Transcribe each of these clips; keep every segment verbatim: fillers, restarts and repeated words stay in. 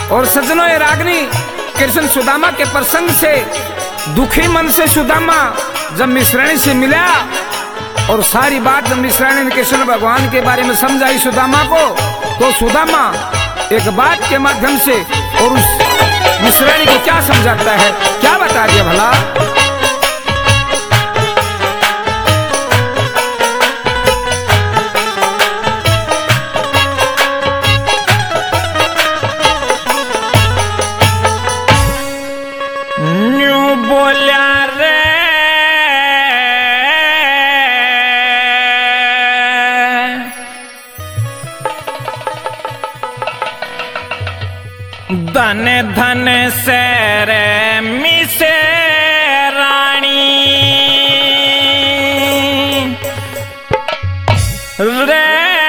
और सज्जनों, ये रागनी कृष्ण सुदामा के प्रसंग से दुखी मन से सुदामा जब मिश्राणी से मिला और सारी बात जब मिश्राणी ने कृष्ण भगवान के बारे में समझाई सुदामा को, तो सुदामा एक बात के माध्यम से और उस मिश्राणी को क्या समझाता है, क्या बता दिया भला। धन धन से रे मिसे रानी रे,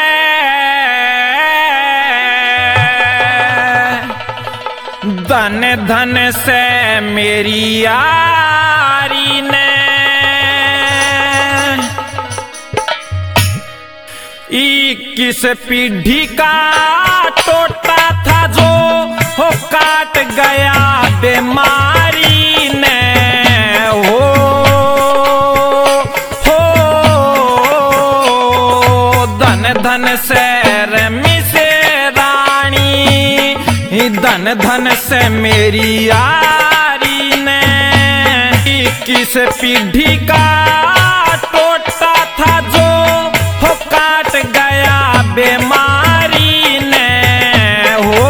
धन धन से मेरी यारी ने इक्कीस पीढ़ी का टोटा था जो हो काट गया बीमारी ने हो हो धन धन से रमी से रानी, धन धन से मेरी यारी ने इक्कीस पीढ़ी का टोटा था जो हो काट गया बीमारी ने हो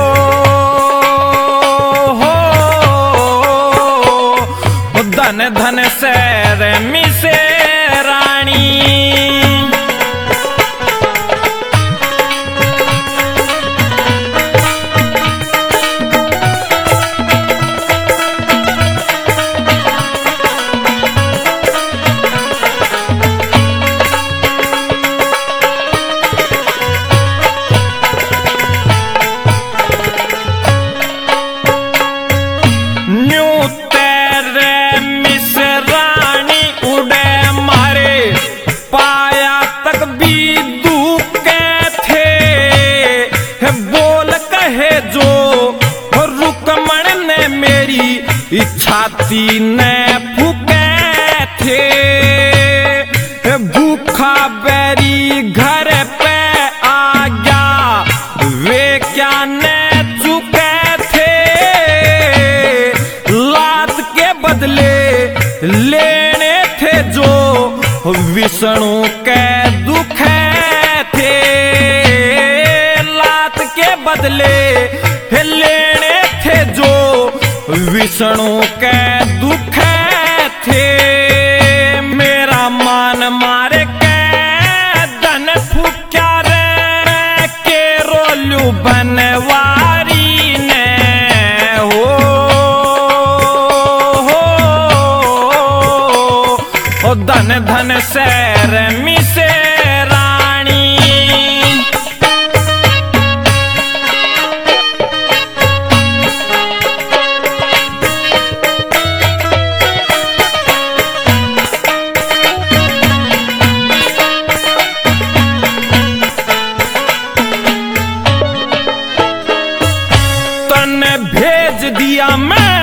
धन धन से रमी से रानी। छाती ने फूके थे भूखा बैरी घर पे आ गया, वे क्या ने चुके थे लात के बदले लेने थे जो विष्णु के दुखे थे, लात के बदले लेने थे जो विष्णु के दुखे थे। मेरा मान मारे के धन फूक्या रे के रोलू बनवारी ने हो हो धन धन से रमी से रानी। भेज दिया मैं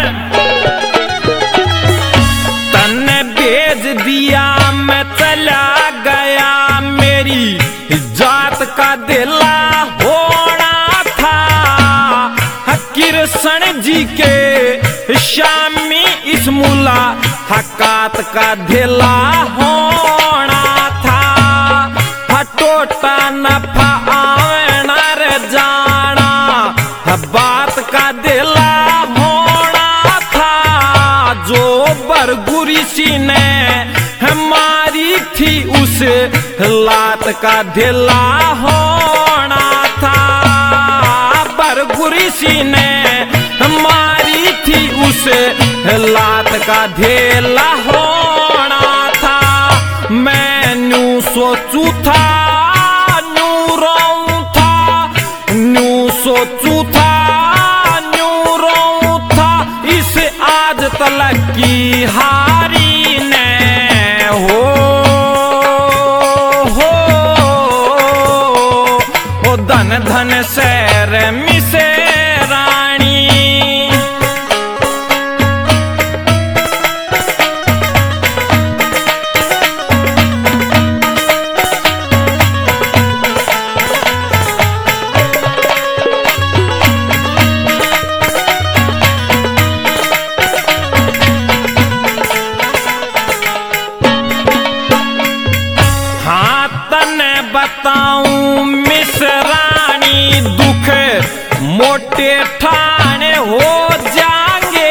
तन्ने भेज दिया मैं चला गया, मेरी जात का दिला होना था कृष्ण जी के शामी इस मुला हकात का दिला होना था। हटोटा नफा आना रे जाना बात का दिला होना था, जो बरगुरी सी ने हमारी थी उस लात का दिला होना था, बरगुरी सी ने हमारी थी उस लात का दिला होना था। मैं न्यू सोचू था न्यू रोऊं था, न्यू सोचू था तलक की हारी ने हो हो हो धन धन से रमी से रानी। बताऊं मिसरानी दुख मोटे ठाणे हो जाएंगे।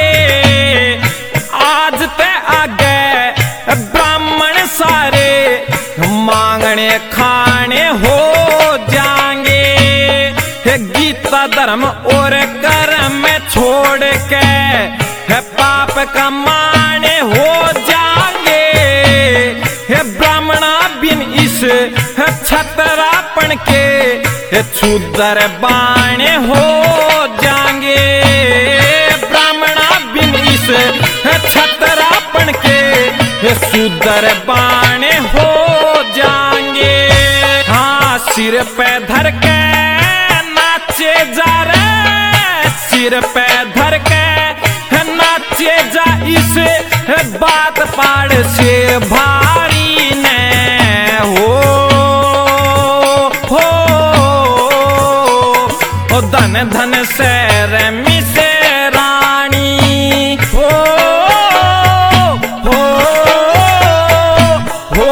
आज ते आगे ब्राह्मण सारे मांगने खाने हो जाएंगे। गीता धर्म और कर्म छोड़ के है पाप कमाने हो जाएंगे। है ब्राह्मणा बिन इस है छतरापन के है छुदर बाणे हो जाएंगे। ब्राह्मणा बिन इस है छतरापन के है सुदर बाणे हो जाएंगे। हाँ सिर पे धर के नाचे जा रे, सिर पे धर के नाचे जा इस बात पाड़ से भारी ने हो हो ओ धन धन से रमी से रानी हो हो हो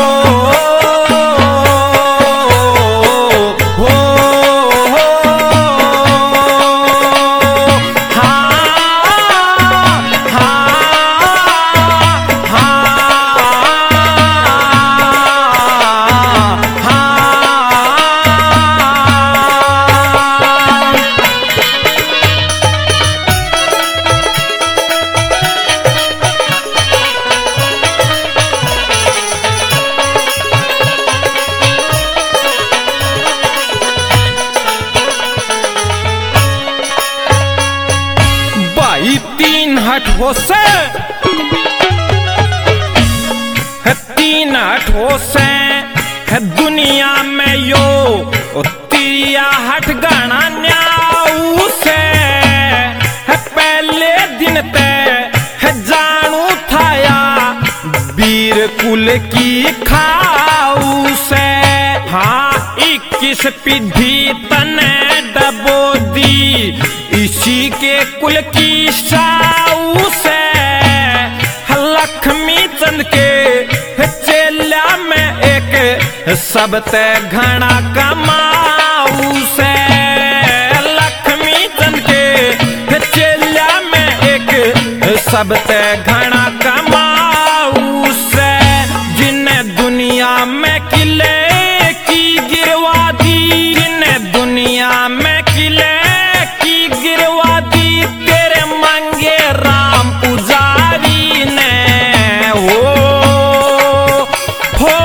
तीन हट हो से है, तीन हट हो से है दुनिया में यो तिरिया हट गाना न्याऊ से है। पहले दिन ते है जानू थाया वीर कुल की खाऊ से। हाँ इक्कीस पीढ़ी तने डबो दी इसी के कुल की साऊ से। लक्ष्मी चंद के चेला में एक सब ते घना कमाऊ से। लक्ष्मी चंद के चेला में एक सब ते घना कमाऊ से। जिन्हें दुनिया में किले की गिरवा दी, जिन्हें दुनिया में किले की गिरवा दी तेरे मांगे राम पुजारी ने हो हो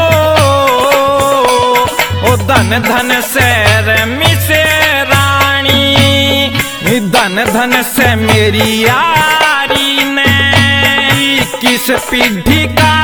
ओ धन धन से रमी से रानी, धन धन से मेरी यारी ने। किस पीढ़ी का